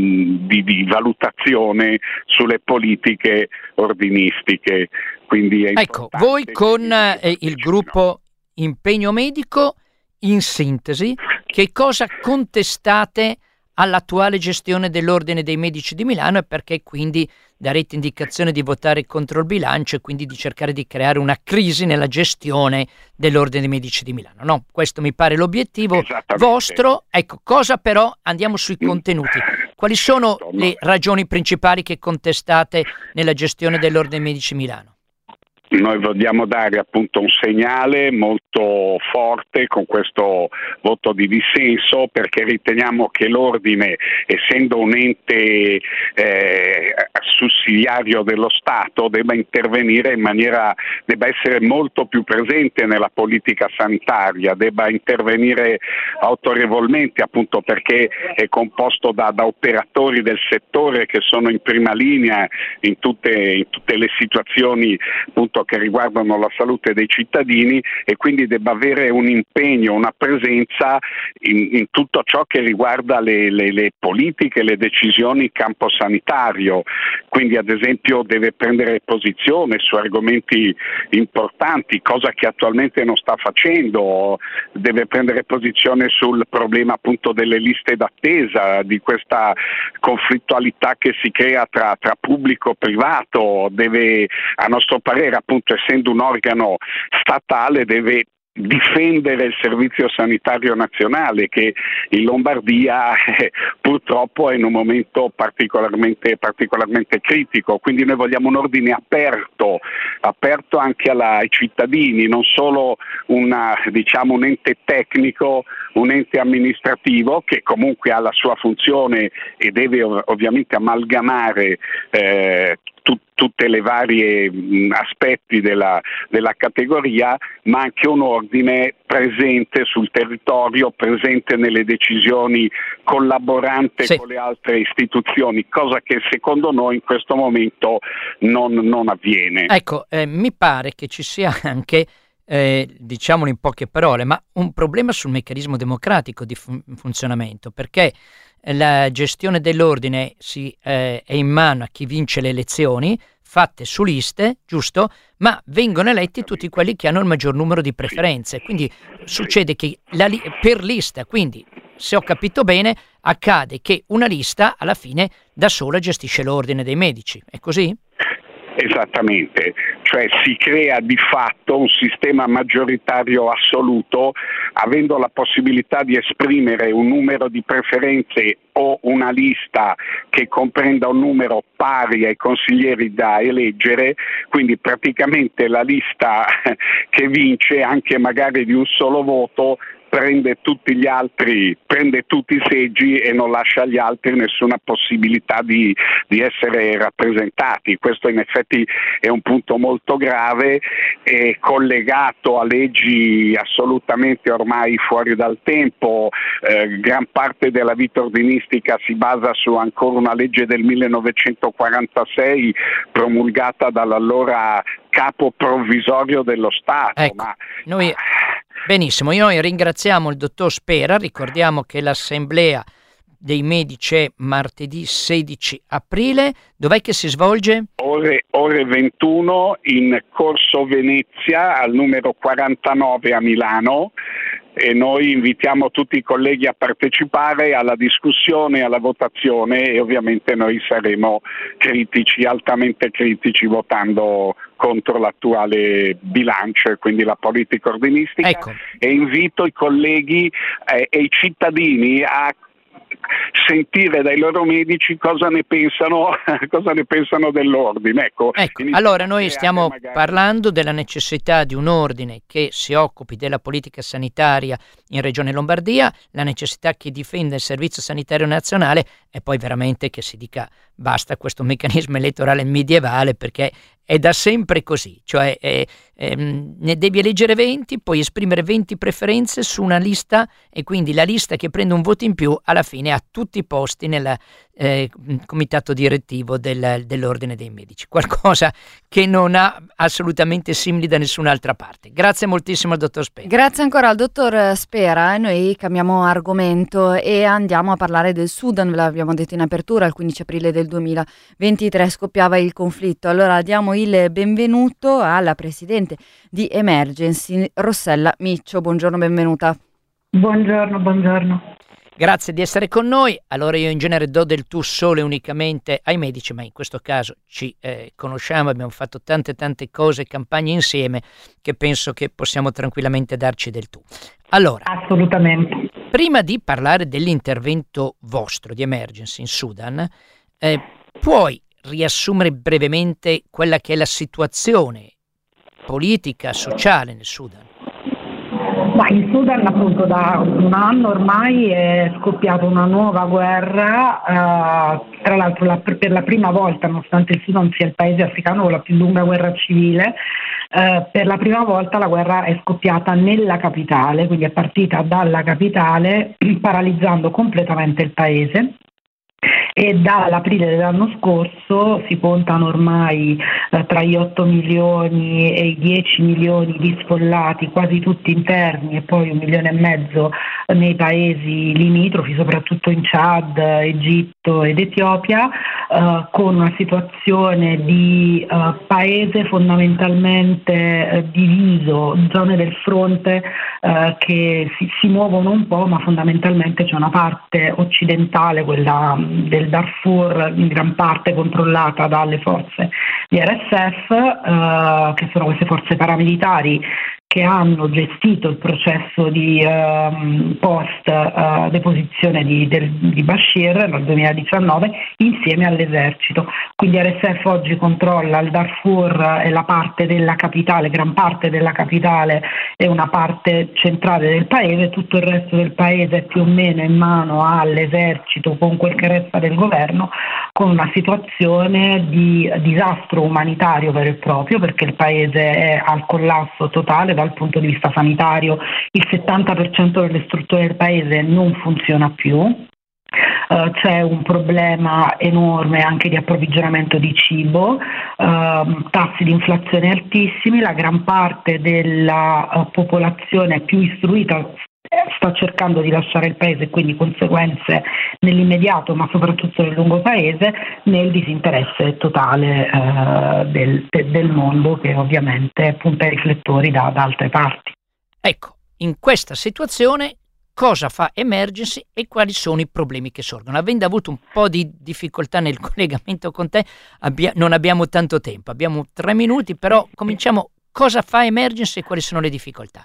Speaker 7: di valutazione sulle politiche ordinistiche. Quindi è
Speaker 2: ecco, voi con il gruppo Impegno Medico, in sintesi, che cosa contestate all'attuale gestione dell'Ordine dei Medici di Milano, e perché quindi darete indicazione di votare contro il bilancio e quindi di cercare di creare una crisi nella gestione dell'Ordine dei Medici di Milano? No, questo mi pare l'obiettivo vostro. Ecco, cosa però, andiamo sui contenuti. Quali sono le ragioni principali che contestate nella gestione dell'Ordine dei Medici di Milano?
Speaker 7: Noi vogliamo dare appunto un segnale molto forte con questo voto di dissenso, perché riteniamo che l'ordine, essendo un ente sussidiario dello Stato, debba intervenire debba essere molto più presente nella politica sanitaria, debba intervenire autorevolmente, appunto perché è composto da operatori del settore che sono in prima linea in tutte le situazioni appunto che riguardano la salute dei cittadini, e quindi debba avere un impegno, una presenza in tutto ciò che riguarda le politiche, le decisioni in campo sanitario. Quindi ad esempio deve prendere posizione su argomenti importanti, cosa che attualmente non sta facendo, deve prendere posizione sul problema appunto delle liste d'attesa, di questa conflittualità che si crea tra pubblico e privato, deve, a nostro parere, appunto essendo un organo statale, deve difendere il servizio sanitario nazionale, che in Lombardia purtroppo è in un momento particolarmente critico. Quindi noi vogliamo un ordine aperto anche ai cittadini, non solo un ente tecnico, un ente amministrativo che comunque ha la sua funzione e deve ovviamente amalgamare tutte le varie aspetti della categoria, ma anche un ordine presente sul territorio, presente nelle decisioni, collaborante con le altre istituzioni, cosa che secondo noi in questo momento non avviene.
Speaker 2: Ecco, mi pare che ci sia anche, diciamolo in poche parole, ma un problema sul meccanismo democratico di funzionamento, perché la gestione dell'ordine è in mano a chi vince le elezioni, fatte su liste, giusto? Ma vengono eletti tutti quelli che hanno il maggior numero di preferenze. Quindi succede che per lista, quindi se ho capito bene, accade che una lista alla fine da sola gestisce l'ordine dei medici. È così?
Speaker 7: Esattamente, cioè si crea di fatto un sistema maggioritario assoluto, avendo la possibilità di esprimere un numero di preferenze o una lista che comprenda un numero pari ai consiglieri da eleggere, quindi praticamente la lista che vince, anche magari di un solo voto, prende tutti gli altri, prende tutti i seggi e non lascia agli altri nessuna possibilità di essere rappresentati. Questo in effetti è un punto molto grave, è collegato a leggi assolutamente ormai fuori dal tempo. Gran parte della vita ordinistica si basa su ancora una legge del 1946 promulgata dall'allora capo provvisorio dello Stato.
Speaker 2: Ecco, benissimo, noi ringraziamo il dottor Spera, ricordiamo che l'assemblea dei medici è martedì 16 aprile, dov'è che si svolge?
Speaker 7: Ore 21 in Corso Venezia al numero 49 a Milano, e noi invitiamo tutti i colleghi a partecipare alla discussione e alla votazione, e ovviamente noi saremo critici, altamente critici, votando contro l'attuale bilancio e quindi la politica ordinistica.
Speaker 2: Ecco.
Speaker 7: E invito i colleghi e i cittadini a sentire dai loro medici cosa ne pensano dell'ordine. Ecco,
Speaker 2: allora noi stiamo parlando della necessità di un ordine che si occupi della politica sanitaria in Regione Lombardia, la necessità che difenda il Servizio Sanitario Nazionale, e poi veramente che si dica basta questo meccanismo elettorale medievale, perché è da sempre così, cioè ne devi eleggere 20, puoi esprimere 20 preferenze su una lista, e quindi la lista che prende un voto in più alla fine ha tutti i posti nel comitato direttivo dell'Ordine dei Medici, qualcosa che non ha assolutamente simili da nessun'altra parte. Grazie moltissimo al dottor Spera.
Speaker 1: Grazie ancora al dottor Spera. Noi cambiamo argomento e andiamo a parlare del Sudan. Ve l'abbiamo detto in apertura, il 15 aprile del 2023 scoppiava il conflitto. Allora diamo il benvenuto alla presidente di Emergency, Rossella Miccio. Buongiorno, benvenuta.
Speaker 8: Buongiorno.
Speaker 2: Grazie di essere con noi. Allora io in genere do del tu solo e unicamente ai medici, ma in questo caso ci conosciamo, abbiamo fatto tante cose, campagne insieme, che penso che possiamo tranquillamente darci del tu. Allora,
Speaker 8: assolutamente.
Speaker 2: Prima di parlare dell'intervento vostro di Emergency in Sudan, puoi riassumere brevemente quella che è la situazione politica, sociale nel Sudan?
Speaker 8: In Sudan appunto da un anno ormai è scoppiata una nuova guerra, tra l'altro per la prima volta, nonostante il Sudan sia il paese africano con la più lunga guerra civile, per la prima volta la guerra è scoppiata nella capitale, quindi è partita dalla capitale paralizzando completamente il paese. E dall'aprile dell'anno scorso si contano ormai tra gli 8 milioni e i 10 milioni di sfollati, quasi tutti interni, e poi 1,5 milioni nei paesi limitrofi, soprattutto in Chad, Egitto ed Etiopia, con una situazione di paese fondamentalmente diviso, zone del fronte che si muovono un po', ma fondamentalmente c'è una parte occidentale, quella del Darfur, in gran parte controllata dalle forze di RSF, che sono queste forze paramilitari che hanno gestito il processo di post deposizione di Bashir nel 2019 insieme all'esercito. Quindi RSF oggi controlla il Darfur e la parte della capitale, gran parte della capitale e una parte centrale del paese. Tutto il resto del paese è più o meno in mano all'esercito con quel che resta del governo, con una situazione di disastro umanitario vero e proprio, perché il paese è al collasso totale dal punto di vista sanitario. Il 70% delle strutture del paese non funziona più. C'è un problema enorme anche di approvvigionamento di cibo, tassi di inflazione altissimi, la gran parte della popolazione più istruita sta cercando di lasciare il paese, quindi conseguenze nell'immediato ma soprattutto nel lungo paese, nel disinteresse totale del mondo, che ovviamente punta i riflettori da altre parti.
Speaker 2: Ecco, in questa situazione cosa fa Emergency e quali sono i problemi che sorgono. Avendo avuto un po' di difficoltà nel collegamento con te, non abbiamo tanto tempo, abbiamo 3 minuti, però cominciamo. Cosa fa Emergency e quali sono le difficoltà?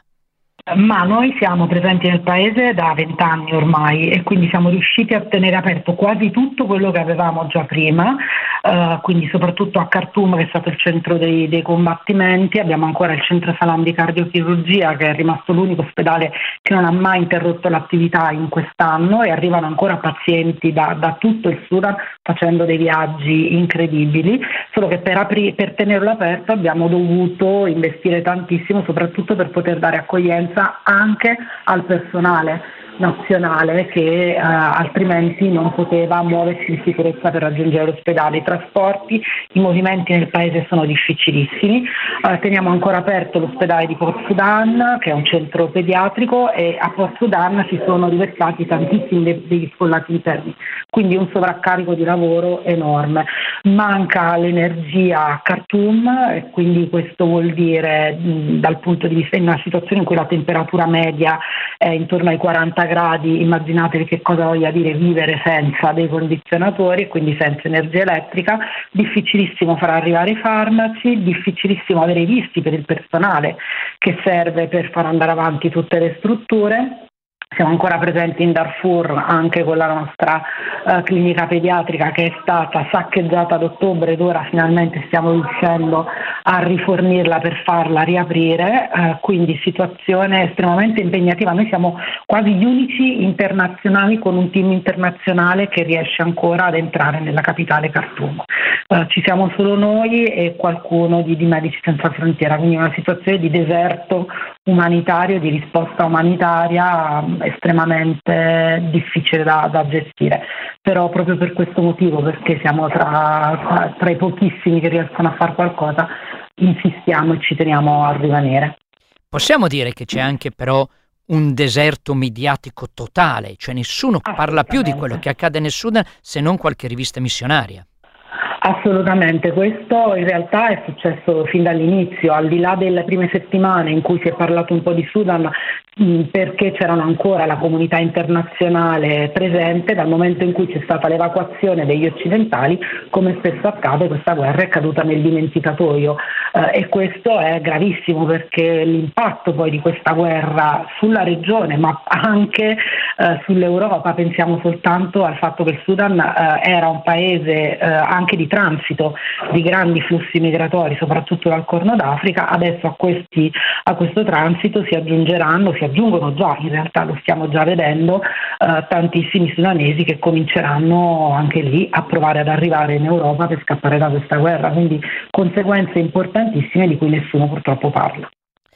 Speaker 8: Ma noi siamo presenti nel paese da 20 anni ormai e quindi siamo riusciti a tenere aperto quasi tutto quello che avevamo già prima, quindi soprattutto a Khartoum, che è stato il centro dei combattimenti. Abbiamo ancora il centro Salam di cardiochirurgia, che è rimasto l'unico ospedale che non ha mai interrotto l'attività in quest'anno, e arrivano ancora pazienti da tutto il Sudan facendo dei viaggi incredibili, solo che per tenerlo aperto abbiamo dovuto investire tantissimo, soprattutto per poter dare accoglienza anche al personale nazionale che altrimenti non poteva muoversi in sicurezza per raggiungere l'ospedale. I trasporti, i movimenti nel paese sono difficilissimi. Teniamo ancora aperto l'ospedale di Port Sudan, che è un centro pediatrico, e a Port Sudan si sono riversati tantissimi degli sfollati interni, quindi un sovraccarico di lavoro enorme. Manca l'energia a Khartoum e quindi questo vuol dire, dal punto di vista, in una situazione in cui la temperatura media è intorno ai 40 gradi, immaginatevi che cosa voglia dire vivere senza dei condizionatori e quindi senza energia elettrica. Difficilissimo far arrivare i farmaci, difficilissimo avere i visti per il personale che serve per far andare avanti tutte le strutture. Siamo ancora presenti in Darfur anche con la nostra clinica pediatrica, che è stata saccheggiata ad ottobre ed ora finalmente stiamo riuscendo a rifornirla per farla riaprire, quindi situazione estremamente impegnativa. Noi siamo quasi gli unici internazionali con un team internazionale che riesce ancora ad entrare nella capitale Khartoum. Ci siamo solo noi e qualcuno di Medici Senza Frontiera, quindi una situazione di deserto umanitario, di risposta umanitaria estremamente difficile da gestire, però proprio per questo motivo, perché siamo tra i pochissimi che riescono a fare qualcosa, insistiamo e ci teniamo a rimanere.
Speaker 2: Possiamo dire che c'è anche però un deserto mediatico totale, cioè nessuno parla più di quello che accade nel Sudan se non qualche rivista missionaria.
Speaker 8: Assolutamente, questo in realtà è successo fin dall'inizio, al di là delle prime settimane in cui si è parlato un po' di Sudan perché c'erano ancora la comunità internazionale presente. Dal momento in cui c'è stata l'evacuazione degli occidentali, come spesso accade, questa guerra è caduta nel dimenticatoio e questo è gravissimo, perché l'impatto poi di questa guerra sulla regione ma anche sull'Europa, pensiamo soltanto al fatto che il Sudan era un paese anche di transito di grandi flussi migratori, soprattutto dal Corno d'Africa. Adesso a questo transito si aggiungono già, in realtà lo stiamo già vedendo, tantissimi sudanesi che cominceranno anche lì a provare ad arrivare in Europa per scappare da questa guerra, quindi conseguenze importantissime di cui nessuno purtroppo parla.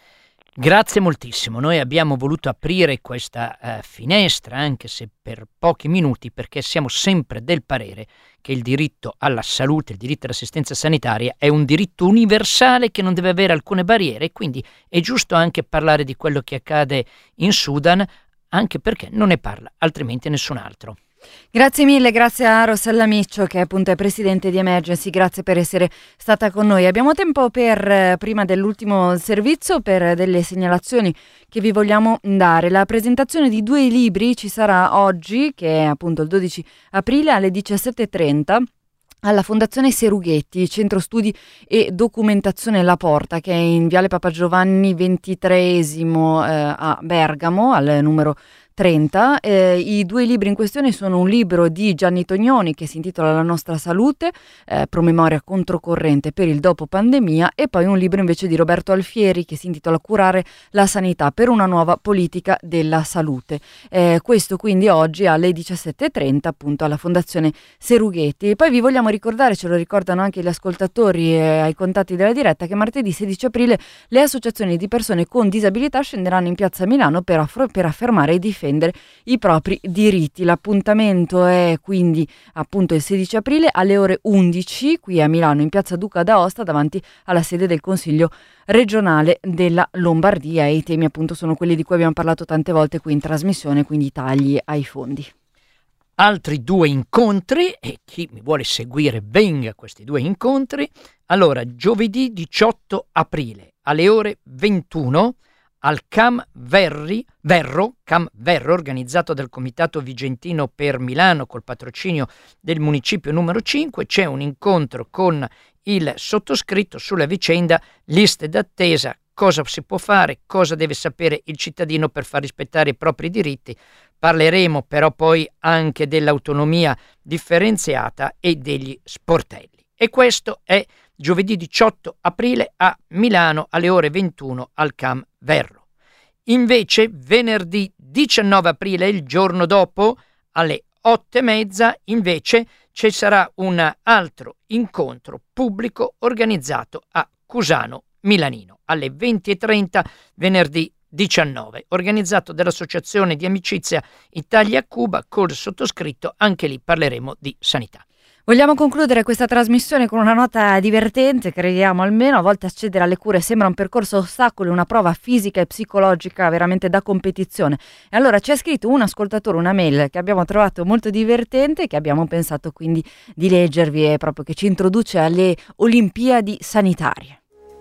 Speaker 2: Grazie moltissimo, noi abbiamo voluto aprire questa finestra, anche se per pochi minuti, perché siamo sempre del parere che il diritto alla salute, il diritto all'assistenza sanitaria è un diritto universale che non deve avere alcune barriere, e quindi è giusto anche parlare di quello che accade in Sudan, anche perché non ne parla altrimenti nessun altro.
Speaker 1: Grazie mille, grazie a Rossella Miccio, che appunto è presidente di Emergency, grazie per essere stata con noi. Abbiamo tempo per, prima dell'ultimo servizio, per delle segnalazioni che vi vogliamo dare. La presentazione di 2 libri ci sarà oggi, che è appunto il 12 aprile alle 17:30. Alla Fondazione Serughetti, Centro Studi e Documentazione La Porta, che è in Viale Papa Giovanni XXIII a Bergamo, al numero 30. I 2 libri in questione sono un libro di Gianni Tognoni che si intitola La nostra salute, promemoria controcorrente per il dopo pandemia, e poi un libro invece di Roberto Alfieri che si intitola Curare la sanità per una nuova politica della salute. Questo quindi oggi alle 17:30 appunto alla Fondazione Serughetti. E poi vi vogliamo ricordare, ce lo ricordano anche gli ascoltatori ai contatti della diretta, che martedì 16 aprile le associazioni di persone con disabilità scenderanno in piazza Milano per affermare e difendere i propri diritti. L'appuntamento è quindi appunto il 16 aprile alle ore 11 qui a Milano, in piazza Duca d'Aosta, davanti alla sede del Consiglio regionale della Lombardia, e i temi appunto sono quelli di cui abbiamo parlato tante volte qui in trasmissione, quindi i tagli ai fondi.
Speaker 2: Altri 2 incontri, e chi mi vuole seguire venga a questi 2 incontri. Allora, giovedì 18 aprile alle ore 21 Al CAM Verro, organizzato dal Comitato Vigentino per Milano col patrocinio del municipio numero 5, c'è un incontro con il sottoscritto sulla vicenda liste d'attesa, cosa si può fare, cosa deve sapere il cittadino per far rispettare i propri diritti. Parleremo però poi anche dell'autonomia differenziata e degli sportelli. E questo è giovedì 18 aprile a Milano alle ore 21 al CAM Verro. Invece venerdì 19 aprile, il giorno dopo, alle 8:30, invece ci sarà un altro incontro pubblico organizzato a Cusano Milanino alle 20:30 venerdì 19, organizzato dall'Associazione di Amicizia Italia-Cuba col sottoscritto. Anche lì parleremo di sanità.
Speaker 1: Vogliamo concludere questa trasmissione con una nota divertente, crediamo almeno. A volte accedere alle cure sembra un percorso ostacolo, una prova fisica e psicologica veramente da competizione. E allora ci ha scritto un ascoltatore una mail che abbiamo trovato molto divertente, che abbiamo pensato quindi di leggervi, e proprio che ci introduce alle Olimpiadi sanitarie.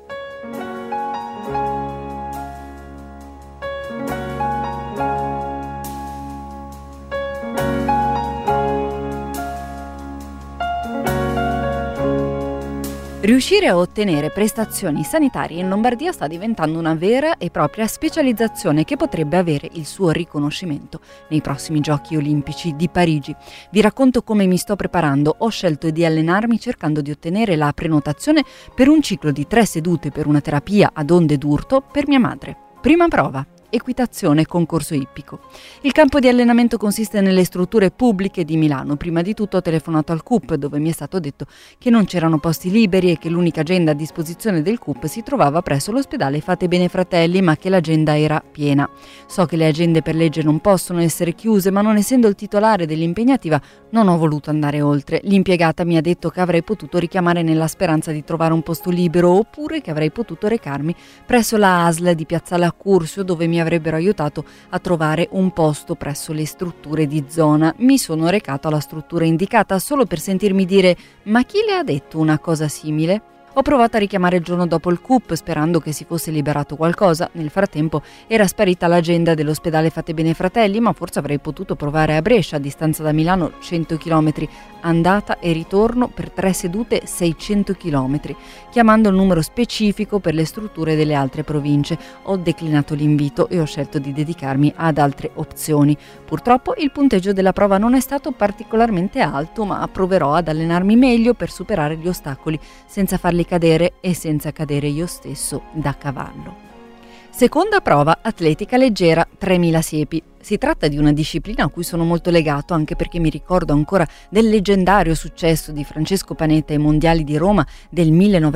Speaker 1: Riuscire a ottenere prestazioni sanitarie in Lombardia sta diventando una vera e propria specializzazione che potrebbe avere il suo riconoscimento nei prossimi Giochi Olimpici di Parigi. Vi racconto come mi sto preparando. Ho scelto di allenarmi cercando di ottenere la prenotazione per un ciclo di 3 sedute per una terapia ad onde d'urto per mia madre. Prima prova. Equitazione concorso ippico. Il campo di allenamento consiste nelle strutture pubbliche di Milano. Prima di tutto ho telefonato al CUP, dove mi è stato detto che non c'erano posti liberi e che l'unica agenda a disposizione del CUP si trovava presso l'ospedale Fate Bene Fratelli, ma che l'agenda era piena. So che le agende per legge non possono essere chiuse, ma non essendo il titolare dell'impegnativa non ho voluto andare oltre. L'impiegata mi ha detto che avrei potuto richiamare nella speranza di trovare un posto libero, oppure che avrei potuto recarmi presso la ASL di Piazzale Accursio, dove mi avrebbero aiutato a trovare un posto presso le strutture di zona. Mi sono recato alla struttura indicata solo per sentirmi dire: ma chi le ha detto una cosa simile? Ho provato a richiamare il giorno dopo il CUP sperando che si fosse liberato qualcosa. Nel frattempo era sparita l'agenda dell'ospedale Fate Bene Fratelli, ma forse avrei potuto provare a Brescia, a distanza da Milano 100 km, andata e ritorno per 3 sedute 600 km, chiamando il numero specifico per le strutture delle altre province. Ho declinato l'invito e ho scelto di dedicarmi ad altre opzioni. Purtroppo il punteggio della prova non è stato particolarmente alto, ma proverò ad allenarmi meglio per superare gli ostacoli senza farli cadere e senza cadere io stesso da cavallo. Seconda prova, atletica leggera, 3000 siepi. Si tratta di una disciplina a cui sono molto legato, anche perché mi ricordo ancora del leggendario successo di Francesco Panetta ai Mondiali di Roma del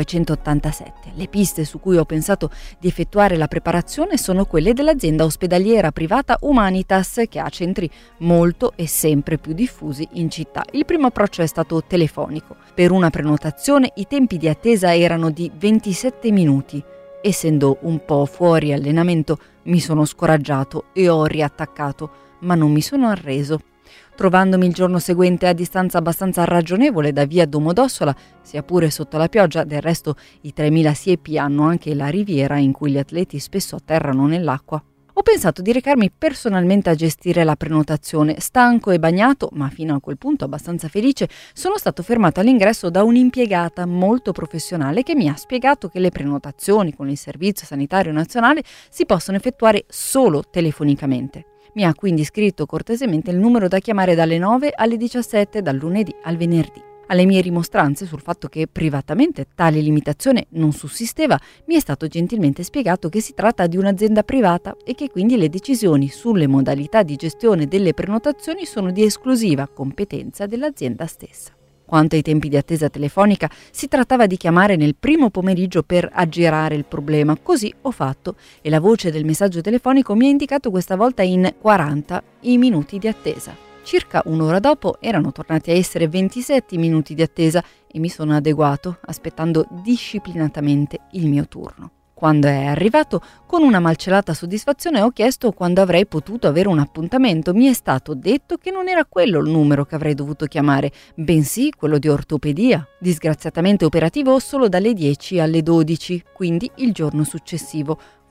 Speaker 1: 1987. Le piste su cui ho pensato di effettuare la preparazione sono quelle dell'azienda ospedaliera privata Humanitas, che ha centri molto e sempre più diffusi in città. Il primo approccio è stato telefonico. Per una prenotazione i tempi di attesa erano di 27 minuti. Essendo un po' fuori allenamento mi sono scoraggiato e ho riattaccato, ma non mi sono arreso. Trovandomi il giorno seguente a distanza abbastanza ragionevole da via Domodossola, sia pure sotto la pioggia, del resto i 3000 siepi hanno anche la riviera in cui gli atleti spesso atterrano nell'acqua, ho pensato di recarmi personalmente a gestire la prenotazione. Stanco e bagnato, ma fino a quel punto abbastanza felice, sono stato fermato all'ingresso da un'impiegata molto professionale che mi ha spiegato che le prenotazioni con il Servizio Sanitario Nazionale si possono effettuare solo telefonicamente. Mi ha quindi scritto cortesemente il numero da chiamare dalle 9 alle 17, dal lunedì al venerdì. Alle mie rimostranze sul fatto che privatamente tale limitazione non sussisteva, mi è stato gentilmente spiegato che si tratta di un'azienda privata e che quindi le decisioni sulle modalità di gestione delle prenotazioni sono di esclusiva competenza dell'azienda stessa. Quanto ai tempi di attesa telefonica, si trattava di chiamare nel primo pomeriggio per aggirare il problema. Così ho fatto e la voce del messaggio telefonico mi ha indicato questa volta in 40 i minuti di attesa. Circa un'ora dopo erano tornati a essere 27 minuti di attesa e mi sono adeguato, aspettando disciplinatamente il mio turno. Quando è arrivato, con una malcelata soddisfazione ho chiesto quando avrei potuto avere un appuntamento. Mi è stato detto che non era quello il numero che avrei dovuto chiamare, bensì quello di ortopedia, disgraziatamente operativo solo dalle 10 alle 12, quindi il giorno successivo.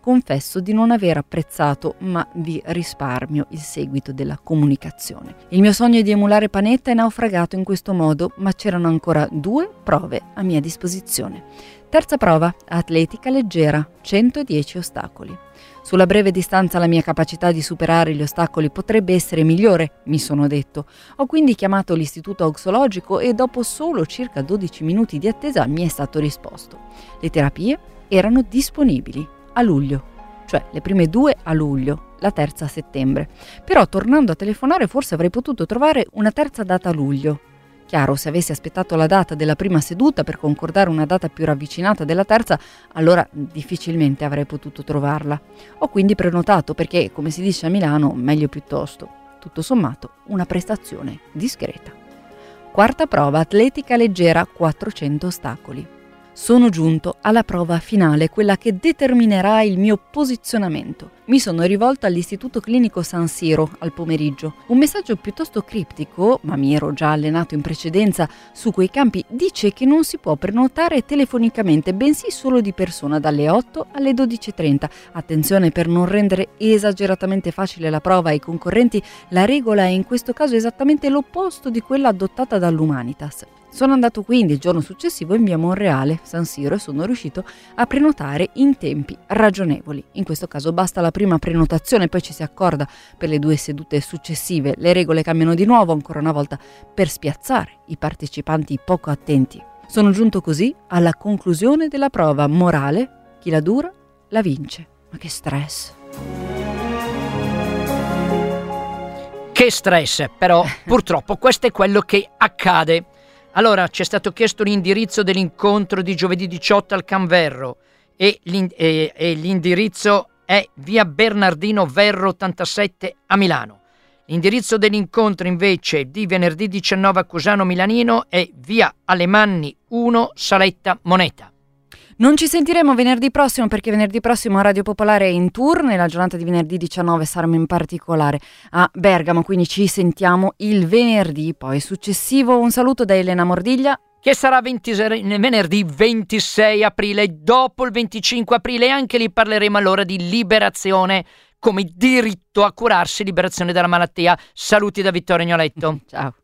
Speaker 1: confesso di non aver apprezzato, ma vi risparmio il seguito della comunicazione. Il mio sogno di emulare Panetta è naufragato in questo modo, ma c'erano ancora 2 prove a mia disposizione. Terza prova, atletica leggera, 110 ostacoli. Sulla breve distanza la mia capacità di superare gli ostacoli potrebbe essere migliore, mi sono detto. Ho quindi chiamato l'istituto auxologico e dopo solo circa 12 minuti di attesa mi è stato risposto. Le terapie erano disponibili a luglio, cioè le prime 2 a luglio, la terza a settembre. Però tornando a telefonare forse avrei potuto trovare una terza data a luglio. Chiaro, se avessi aspettato la data della prima seduta per concordare una data più ravvicinata della terza, allora difficilmente avrei potuto trovarla. Ho quindi prenotato perché, come si dice a Milano, meglio piuttosto. Tutto sommato, una prestazione discreta. Quarta prova, atletica leggera, 400 ostacoli. Sono giunto alla prova finale, quella che determinerà il mio posizionamento. Mi sono rivolto all'Istituto Clinico San Siro al pomeriggio. Un messaggio piuttosto criptico, ma mi ero già allenato in precedenza su quei campi, dice che non si può prenotare telefonicamente, bensì solo di persona dalle 8 alle 12:30. Attenzione, per non rendere esageratamente facile la prova ai concorrenti, la regola è in questo caso esattamente l'opposto di quella adottata dall'Humanitas. Sono andato quindi il giorno successivo in via Monreale, San Siro, e sono riuscito a prenotare in tempi ragionevoli. In questo caso basta la prima prenotazione, poi ci si accorda per le 2 sedute successive. Le regole cambiano di nuovo, ancora una volta, per spiazzare i partecipanti poco attenti. Sono giunto così alla conclusione della prova morale: chi la dura la vince. Ma che stress!
Speaker 2: Che stress, però purtroppo questo è quello che accade. Allora, ci è stato chiesto l'indirizzo dell'incontro di giovedì 18 al Canverro e l'indirizzo è via Bernardino Verro 87 a Milano. L'indirizzo dell'incontro invece di venerdì 19 a Cusano Milanino è via Alemanni 1 Saletta Moneta.
Speaker 1: Non ci sentiremo venerdì prossimo perché venerdì prossimo Radio Popolare è in tour, nella giornata di venerdì 19 saremo in particolare a Bergamo, quindi ci sentiamo il venerdì poi successivo. Un saluto da Elena Mordiglia,
Speaker 2: che sarà venerdì 26 aprile, dopo il 25 aprile, e anche lì parleremo allora di liberazione come diritto a curarsi, liberazione dalla malattia. Saluti da Vittorio Agnoletto.
Speaker 1: Ciao.